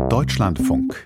Deutschlandfunk.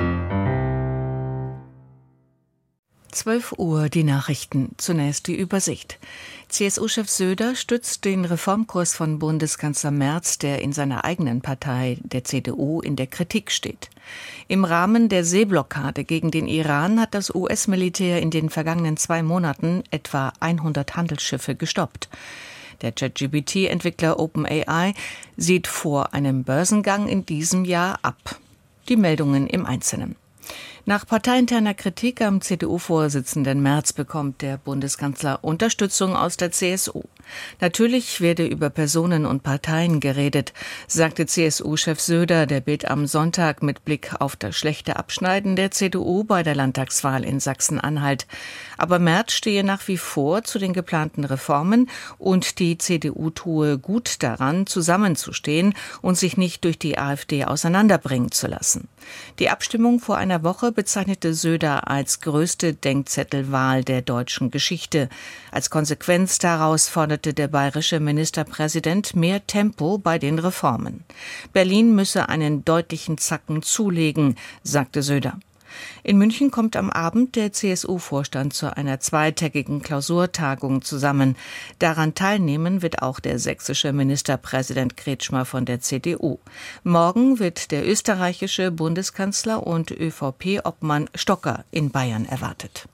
12 Uhr, die Nachrichten. Zunächst die Übersicht. CSU-Chef Söder stützt den Reformkurs von Bundeskanzler Merz, der in seiner eigenen Partei, der CDU, in der Kritik steht. Im Rahmen der Seeblockade gegen den Iran hat das US-Militär in den vergangenen 2 Monaten etwa 100 Handelsschiffe gestoppt. Der ChatGPT-Entwickler OpenAI sieht vor einem Börsengang in diesem Jahr ab. Die Meldungen im Einzelnen. Nach parteiinterner Kritik am CDU-Vorsitzenden Merz bekommt der Bundeskanzler Unterstützung aus der CSU. Natürlich werde über Personen und Parteien geredet, sagte CSU-Chef Söder der Bild am Sonntag mit Blick auf das schlechte Abschneiden der CDU bei der Landtagswahl in Sachsen-Anhalt. Aber Merz stehe nach wie vor zu den geplanten Reformen und die CDU tue gut daran, zusammenzustehen und sich nicht durch die AfD auseinanderbringen zu lassen. Die Abstimmung vor einer Woche bezeichnete Söder als größte Denkzettelwahl der deutschen Geschichte. Als Konsequenz daraus forderte der bayerische Ministerpräsident mehr Tempo bei den Reformen. Berlin müsse einen deutlichen Zacken zulegen, sagte Söder. In München kommt am Abend der CSU-Vorstand zu einer zweitägigen Klausurtagung zusammen. Daran teilnehmen wird auch der sächsische Ministerpräsident Kretschmer von der CDU. Morgen wird der österreichische Bundeskanzler und ÖVP-Obmann Stocker in Bayern erwartet.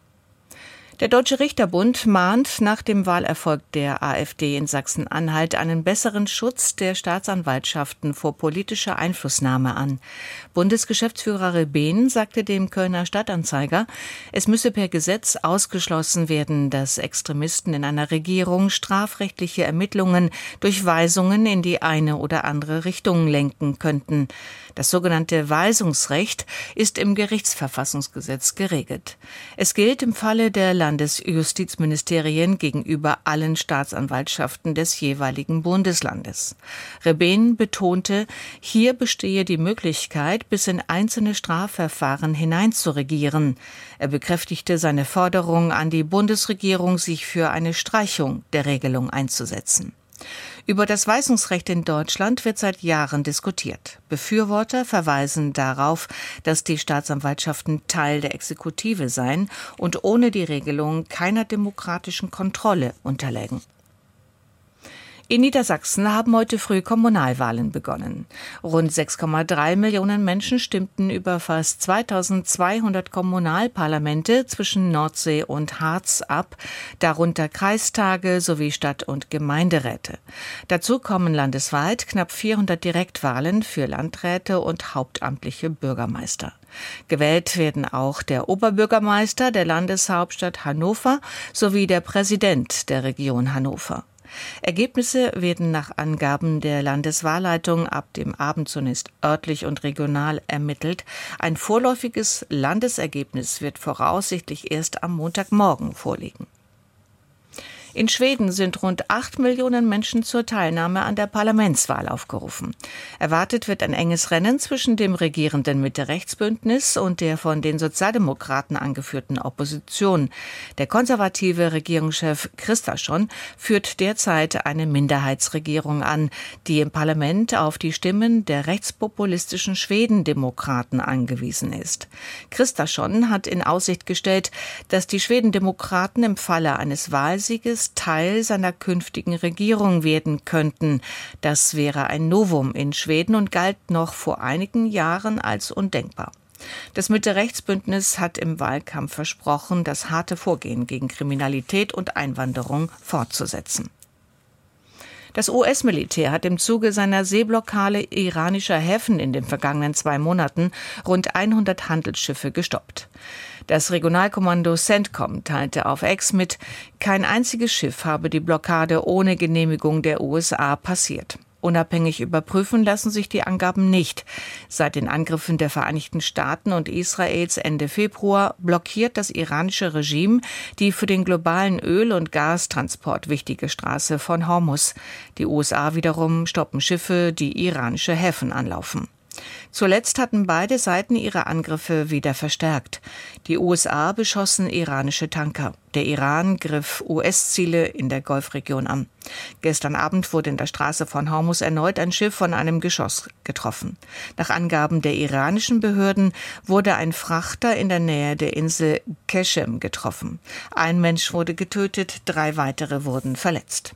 Der Deutsche Richterbund mahnt nach dem Wahlerfolg der AfD in Sachsen-Anhalt einen besseren Schutz der Staatsanwaltschaften vor politischer Einflussnahme an. Bundesgeschäftsführer Rebehn sagte dem Kölner Stadtanzeiger, es müsse per Gesetz ausgeschlossen werden, dass Extremisten in einer Regierung strafrechtliche Ermittlungen durch Weisungen in die eine oder andere Richtung lenken könnten. Das sogenannte Weisungsrecht ist im Gerichtsverfassungsgesetz geregelt. Es gilt im Falle der Landesjustizministerien gegenüber allen Staatsanwaltschaften des jeweiligen Bundeslandes. Rebehn betonte, hier bestehe die Möglichkeit, bis in einzelne Strafverfahren hineinzuregieren. Er bekräftigte seine Forderung an die Bundesregierung, sich für eine Streichung der Regelung einzusetzen. Über das Weisungsrecht in Deutschland wird seit Jahren diskutiert. Befürworter verweisen darauf, dass die Staatsanwaltschaften Teil der Exekutive seien und ohne die Regelung keiner demokratischen Kontrolle unterlägen. In Niedersachsen haben heute früh Kommunalwahlen begonnen. Rund 6,3 Millionen Menschen stimmten über fast 2200 Kommunalparlamente zwischen Nordsee und Harz ab, darunter Kreistage sowie Stadt- und Gemeinderäte. Dazu kommen landesweit knapp 400 Direktwahlen für Landräte und hauptamtliche Bürgermeister. Gewählt werden auch der Oberbürgermeister der Landeshauptstadt Hannover sowie der Präsident der Region Hannover. Ergebnisse werden nach Angaben der Landeswahlleitung ab dem Abend zunächst örtlich und regional ermittelt. Ein vorläufiges Landesergebnis wird voraussichtlich erst am Montagmorgen vorliegen. In Schweden sind rund 8 Millionen Menschen zur Teilnahme an der Parlamentswahl aufgerufen. Erwartet wird ein enges Rennen zwischen dem regierenden Mitte-Rechts-Bündnis und der von den Sozialdemokraten angeführten Opposition. Der konservative Regierungschef Kristersson führt derzeit eine Minderheitsregierung an, die im Parlament auf die Stimmen der rechtspopulistischen Schwedendemokraten angewiesen ist. Kristersson hat in Aussicht gestellt, dass die Schwedendemokraten im Falle eines Wahlsieges Teil seiner künftigen Regierung werden könnten. Das wäre ein Novum in Schweden und galt noch vor einigen Jahren als undenkbar. Das Mitte-Rechts-Bündnis hat im Wahlkampf versprochen, das harte Vorgehen gegen Kriminalität und Einwanderung fortzusetzen. Das US-Militär hat im Zuge seiner Seeblockade iranischer Häfen in den vergangenen 2 Monaten rund 100 Handelsschiffe gestoppt. Das Regionalkommando CENTCOM teilte auf X mit, kein einziges Schiff habe die Blockade ohne Genehmigung der USA passiert. Unabhängig überprüfen lassen sich die Angaben nicht. Seit den Angriffen der Vereinigten Staaten und Israels Ende Februar blockiert das iranische Regime die für den globalen Öl- und Gastransport wichtige Straße von Hormuz. Die USA wiederum stoppen Schiffe, die iranische Häfen anlaufen. Zuletzt hatten beide Seiten ihre Angriffe wieder verstärkt. Die USA beschossen iranische Tanker. Der Iran griff US-Ziele in der Golfregion an. Gestern Abend wurde in der Straße von Hormuz erneut ein Schiff von einem Geschoss getroffen. Nach Angaben der iranischen Behörden wurde ein Frachter in der Nähe der Insel Qeshm getroffen. Ein Mensch wurde getötet, 3 weitere wurden verletzt.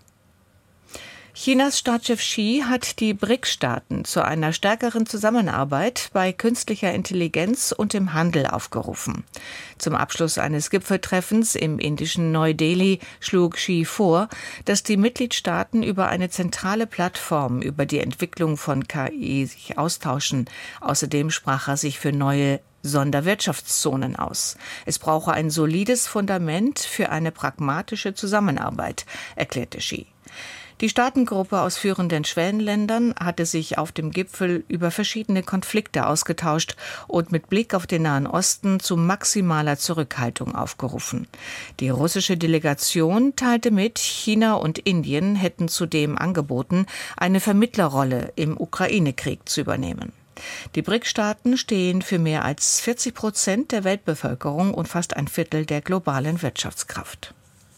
Chinas Staatschef Xi hat die BRICS-Staaten zu einer stärkeren Zusammenarbeit bei künstlicher Intelligenz und im Handel aufgerufen. Zum Abschluss eines Gipfeltreffens im indischen Neu-Delhi schlug Xi vor, dass die Mitgliedstaaten über eine zentrale Plattform über die Entwicklung von KI sich austauschen. Außerdem sprach er sich für neue Sonderwirtschaftszonen aus. Es brauche ein solides Fundament für eine pragmatische Zusammenarbeit, erklärte Xi. Die Staatengruppe aus führenden Schwellenländern hatte sich auf dem Gipfel über verschiedene Konflikte ausgetauscht und mit Blick auf den Nahen Osten zu maximaler Zurückhaltung aufgerufen. Die russische Delegation teilte mit, China und Indien hätten zudem angeboten, eine Vermittlerrolle im Ukraine-Krieg zu übernehmen. Die BRICS-Staaten stehen für mehr als 40% der Weltbevölkerung und fast ein Viertel der globalen Wirtschaftskraft.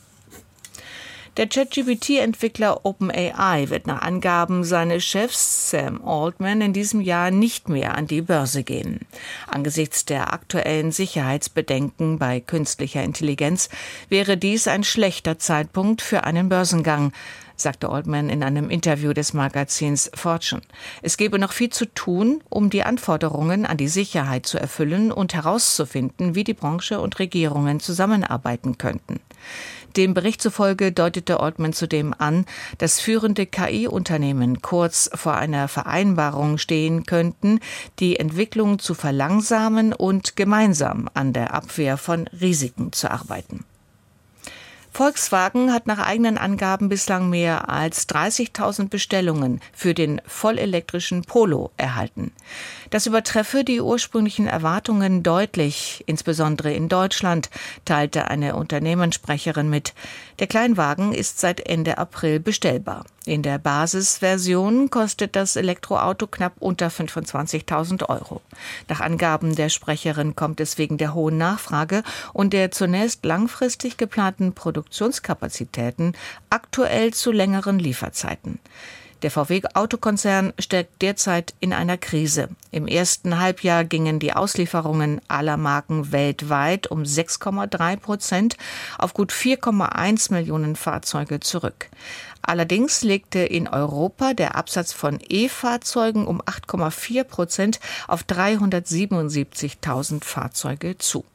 Der ChatGPT-Entwickler OpenAI wird nach Angaben seines Chefs Sam Altman in diesem Jahr nicht mehr an die Börse gehen. Angesichts der aktuellen Sicherheitsbedenken bei künstlicher Intelligenz wäre dies ein schlechter Zeitpunkt für einen Börsengang, sagte Altman in einem Interview des Magazins Fortune. Es gebe noch viel zu tun, um die Anforderungen an die Sicherheit zu erfüllen und herauszufinden, wie die Branche und Regierungen zusammenarbeiten könnten. Dem Bericht zufolge deutete Altman zudem an, dass führende KI-Unternehmen kurz vor einer Vereinbarung stehen könnten, die Entwicklung zu verlangsamen und gemeinsam an der Abwehr von Risiken zu arbeiten. Volkswagen hat nach eigenen Angaben bislang mehr als 30.000 Bestellungen für den vollelektrischen Polo erhalten. Das übertreffe die ursprünglichen Erwartungen deutlich, insbesondere in Deutschland, teilte eine Unternehmenssprecherin mit. Der Kleinwagen ist seit Ende April bestellbar. In der Basisversion kostet das Elektroauto knapp unter 25.000 €. Nach Angaben der Sprecherin kommt es wegen der hohen Nachfrage und der zunächst langfristig geplanten Produktionskapazitäten aktuell zu längeren Lieferzeiten. Der VW-Autokonzern steckt derzeit in einer Krise. Im ersten Halbjahr gingen die Auslieferungen aller Marken weltweit um 6,3% auf gut 4,1 Millionen Fahrzeuge zurück. Allerdings legte in Europa der Absatz von E-Fahrzeugen um 8,4% auf 377.000 Fahrzeuge zu.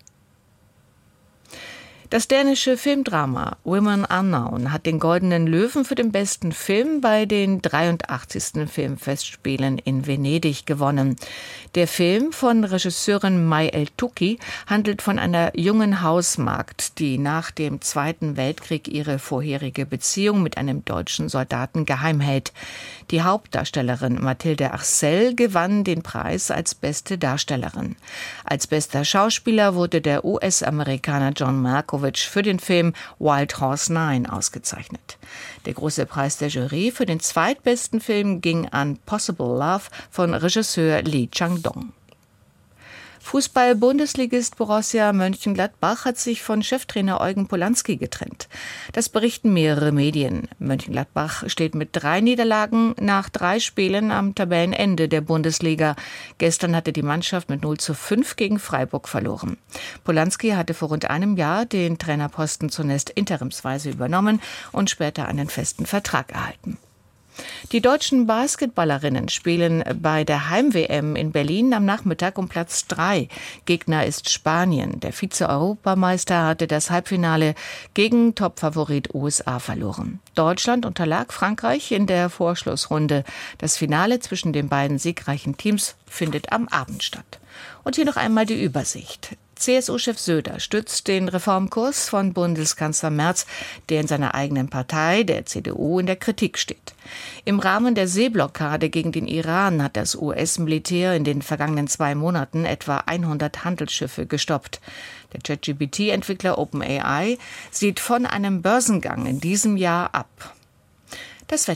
Das dänische Filmdrama Women Unknown hat den Goldenen Löwen für den besten Film bei den 83. Filmfestspielen in Venedig gewonnen. Der Film von Regisseurin May El-Touki handelt von einer jungen Hausmagd, die nach dem Zweiten Weltkrieg ihre vorherige Beziehung mit einem deutschen Soldaten geheim hält. Die Hauptdarstellerin Mathilde Arcel gewann den Preis als beste Darstellerin. Als bester Schauspieler wurde der US-Amerikaner John Malkovich für den Film Wild Horse 9 ausgezeichnet. Der große Preis der Jury für den zweitbesten Film ging an Possible Love von Regisseur Lee Chang-dong. Fußball-Bundesligist Borussia Mönchengladbach hat sich von Cheftrainer Eugen Polanski getrennt. Das berichten mehrere Medien. Mönchengladbach steht mit 3 Niederlagen nach 3 Spielen am Tabellenende der Bundesliga. Gestern hatte die Mannschaft mit 0:5 gegen Freiburg verloren. Polanski hatte vor rund einem Jahr den Trainerposten zunächst interimsweise übernommen und später einen festen Vertrag erhalten. Die deutschen Basketballerinnen spielen bei der Heim-WM in Berlin am Nachmittag um Platz 3. Gegner ist Spanien. Der Vize-Europameister hatte das Halbfinale gegen Topfavorit USA verloren. Deutschland unterlag Frankreich in der Vorschlussrunde. Das Finale zwischen den beiden siegreichen Teams findet am Abend statt. Und hier noch einmal die Übersicht. CSU-Chef Söder stützt den Reformkurs von Bundeskanzler Merz, der in seiner eigenen Partei, der CDU, in der Kritik steht. Im Rahmen der Seeblockade gegen den Iran hat das US-Militär in den vergangenen 2 Monaten etwa 100 Handelsschiffe gestoppt. Der ChatGPT-Entwickler OpenAI sieht von einem Börsengang in diesem Jahr ab. Das Wetter.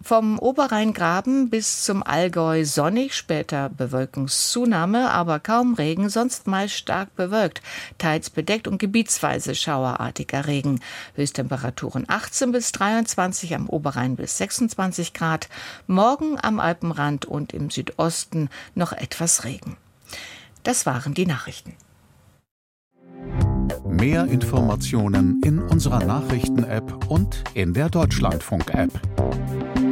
Vom Oberrheingraben bis zum Allgäu sonnig, später Bewölkungszunahme, aber kaum Regen, sonst meist stark bewölkt, teils bedeckt und gebietsweise schauerartiger Regen. Höchsttemperaturen 18 bis 23, am Oberrhein bis 26 Grad. Morgen am Alpenrand und im Südosten noch etwas Regen. Das waren die Nachrichten. Mehr Informationen in unserer Nachrichten-App und in der Deutschlandfunk-App.